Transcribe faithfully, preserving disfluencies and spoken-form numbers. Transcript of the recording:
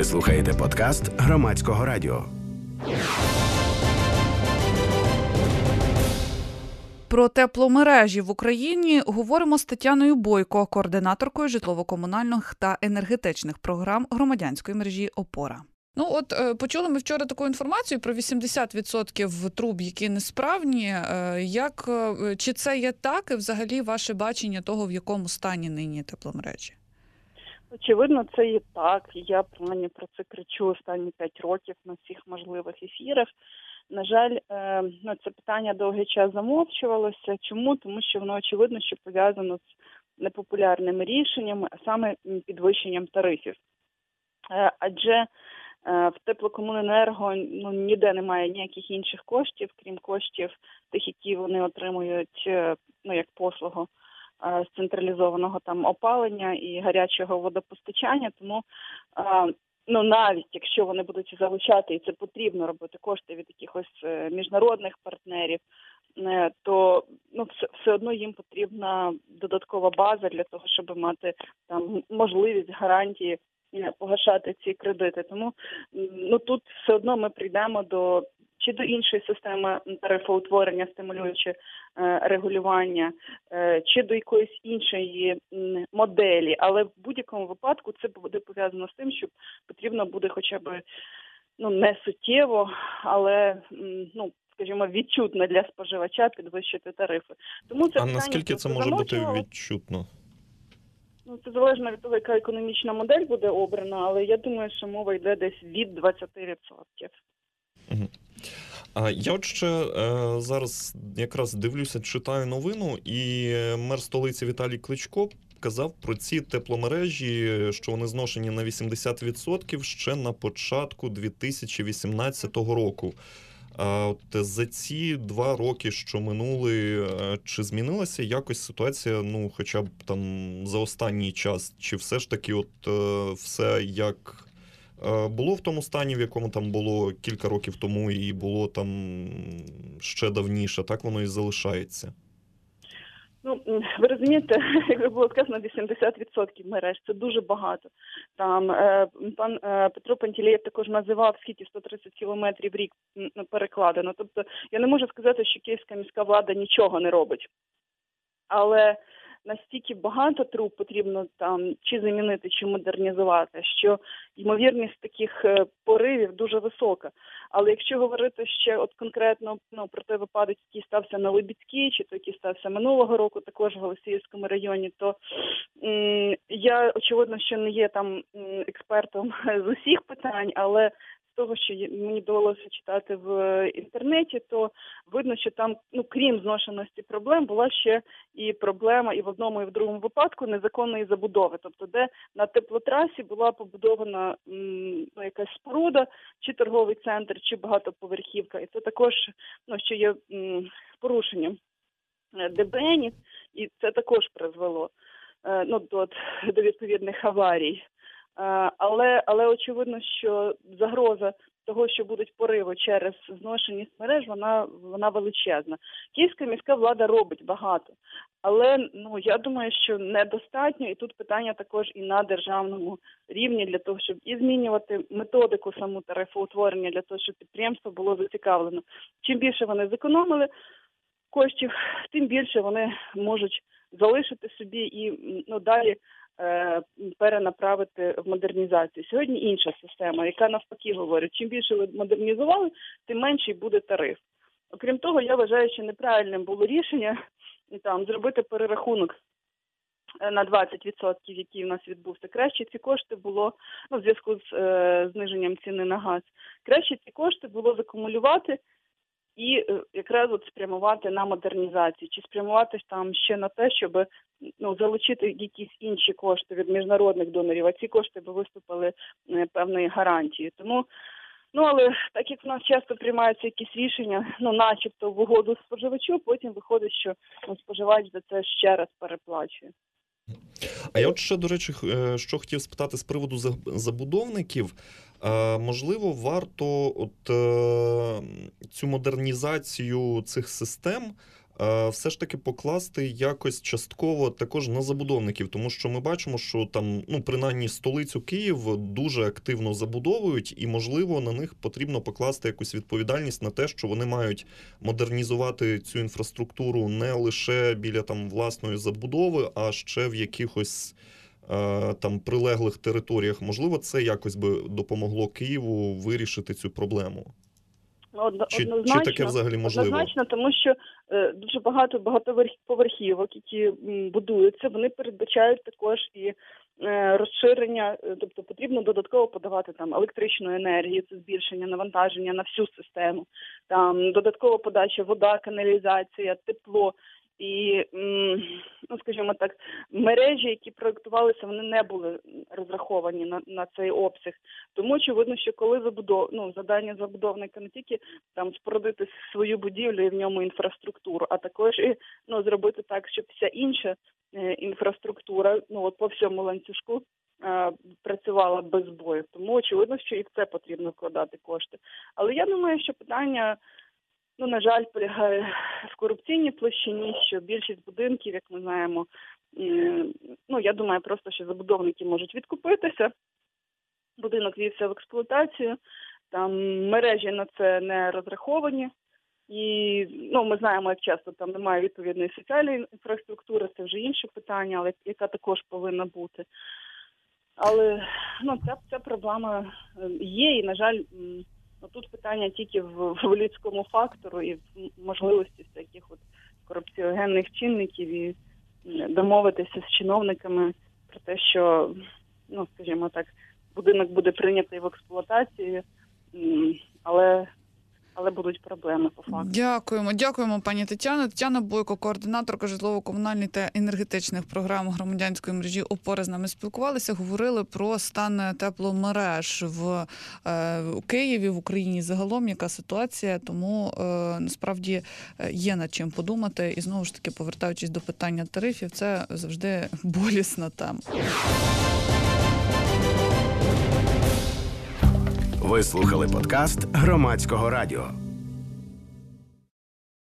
Ви слухаєте подкаст Громадського радіо. Про тепломережі в Україні говоримо з Тетяною Бойко, координаторкою житлово-комунальних та енергетичних програм громадянської мережі «Опора». Ну от е, почули ми вчора таку інформацію про вісімдесят відсотків труб, які несправні. Е, як, е, чи це є так і взагалі ваше бачення того, в якому стані нині тепломережі? Очевидно, це і так. Я принаймні про це кричу останні п'ять років на всіх можливих ефірах. На жаль, е, ну, це питання довгий час замовчувалося. Чому? Тому що воно, очевидно, що пов'язано з непопулярними рішеннями, а саме підвищенням тарифів. Е, адже в теплокомуненерго ну, ніде немає ніяких інших коштів, крім коштів тих, які вони отримують ну, як послугу з централізованого там опалення і гарячого водопостачання. Тому ну, навіть якщо вони будуть залучати, і це потрібно робити кошти від якихось міжнародних партнерів, то ну, все, все одно їм потрібна додаткова база для того, щоб мати там можливість гарантії погашати ці кредити. Тому ну тут все одно ми прийдемо до чи до іншої системи тарифоутворення, стимулюючи е, регулювання, е, чи до якоїсь іншої м, моделі. Але в будь-якому випадку це буде пов'язано з тим, що потрібно буде хоча б ну не суттєво, але м, ну скажімо, відчутно для споживача підвищити тарифи. Тому це а наскільки це може бути відчутно? Ну, це залежно від того, яка економічна модель буде обрана, але я думаю, що мова йде десь від двадцять відсотків. Угу. А я от ще е, зараз якраз дивлюся, читаю новину, і мер столиці Віталій Кличко казав про ці тепломережі, що вони зношені на вісімдесят відсотків ще на початку дві тисячі вісімнадцятого року. А от за ці два роки, що минули, чи змінилася якось ситуація, ну, хоча б там за останній час? Чи все ж таки от все як було в тому стані, в якому там було кілька років тому і було там ще давніше, так воно і залишається? Ну, ви розумієте, як було сказано, вісімдесят відсотків мереж – це дуже багато. Там е, пан е, Петро Пантелеєв також називав, скільки сто тридцять кілометрів в рік перекладено. Тобто я не можу сказати, що київська міська влада нічого не робить. Але настільки багато труб потрібно там чи замінити, чи модернізувати, що ймовірність таких поривів дуже висока. Але якщо говорити ще от конкретно ну, про той випадок, який стався на Либідській, чи той, який стався минулого року, також в Голосіївському районі, то м- я, очевидно, що не є там м- експертом з усіх питань, але з того, що мені довелося читати в інтернеті, то видно, що там, ну, крім зношеності проблем, була ще і проблема і в одному, і в другому випадку незаконної забудови. Тобто, де на теплотрасі була побудована м, ну, якась споруда, чи торговий центр, чи багатоповерхівка. І це також, ну, що є м, порушенням ДБНів, і це також призвело е, ну, до, до відповідних аварій. Але, але очевидно, що загроза того, що будуть пориви через зношеність мереж, вона, вона величезна. Київська міська влада робить багато, але ну, я думаю, що недостатньо, і тут питання також і на державному рівні для того, щоб і змінювати методику саму тарифоутворення, для того, щоб підприємство було зацікавлено. Чим більше вони зекономили коштів, тим більше вони можуть залишити собі і ну, далі перенаправити в модернізацію. Сьогодні інша система, яка навпаки говорить, чим більше ви модернізували, тим менший буде тариф. Окрім того, я вважаю, що неправильним було рішення там зробити перерахунок на двадцять відсотків, який у нас відбувся. Краще ці кошти було, ну, в зв'язку з е, зниженням ціни на газ, краще ці кошти було закумулювати і якраз от спрямувати на модернізацію, чи спрямувати там ще на те, щоб ну, залучити якісь інші кошти від міжнародних донорів, а ці кошти би виступили е, певною гарантією. Тому, ну, але так як в нас часто приймаються якісь рішення, ну, начебто в угоду споживачу, потім виходить, що ну, споживач за це ще раз переплачує. А я от ще, до речі, що хотів спитати з приводу забудовників. Можливо, варто от цю модернізацію цих систем все ж таки покласти якось частково також на забудовників, тому що ми бачимо, що там, ну, принаймні столицю Київ дуже активно забудовують, і, можливо, на них потрібно покласти якусь відповідальність на те, що вони мають модернізувати цю інфраструктуру не лише біля там власної забудови, а ще в якихось там прилеглих територіях. Можливо, це якось би допомогло Києву вирішити цю проблему? Од, чи, однозначно, чи таке взагалі можливо? Однозначно, тому що е, дуже багато багатоповерхівок, які м, будуються, вони передбачають також і е, розширення, е, тобто потрібно додатково подавати там електричну енергію, це збільшення навантаження на всю систему, там додаткова подача, вода, каналізація, тепло. І, ну, скажімо так, мережі, які проєктувалися, вони не були розраховані на, на цей обсяг. Тому, очевидно, що коли забудов... ну, завдання забудовника не тільки там спорудити свою будівлю і в ньому інфраструктуру, а також і, ну, зробити так, щоб вся інша е, інфраструктура, ну, от по всьому ланцюжку е, працювала без збою. Тому, очевидно, що і в це потрібно вкладати кошти. Але я думаю, що питання, ну, на жаль, полягає в корупційній площині, що більшість будинків, як ми знаємо, ну, я думаю, просто, що забудовники можуть відкупитися, будинок ввівся в експлуатацію, там мережі на це не розраховані, і, ну, ми знаємо, як часто там немає відповідної соціальної інфраструктури, це вже інше питання, але яка також повинна бути. Але, ну, ця, ця проблема є, і, на жаль, ну, тут питання тільки в, в людському фактору і в можливості таких от корупціогенних чинників і домовитися з чиновниками про те, що, ну, скажімо так, будинок буде прийнятий в експлуатацію, але, але будуть проблеми по факту. Дякуємо. Дякуємо, пані Тетяно. Тетяна Бойко, координаторка житлово-комунальних та енергетичних програм громадянської мережі «Опора», з нами спілкувалися, говорили про стан тепломереж в е, Києві, в Україні загалом, яка ситуація, тому е, насправді є над чим подумати. І знову ж таки, повертаючись до питання тарифів, це завжди болісна тема. Ви слухали подкаст Громадського радіо.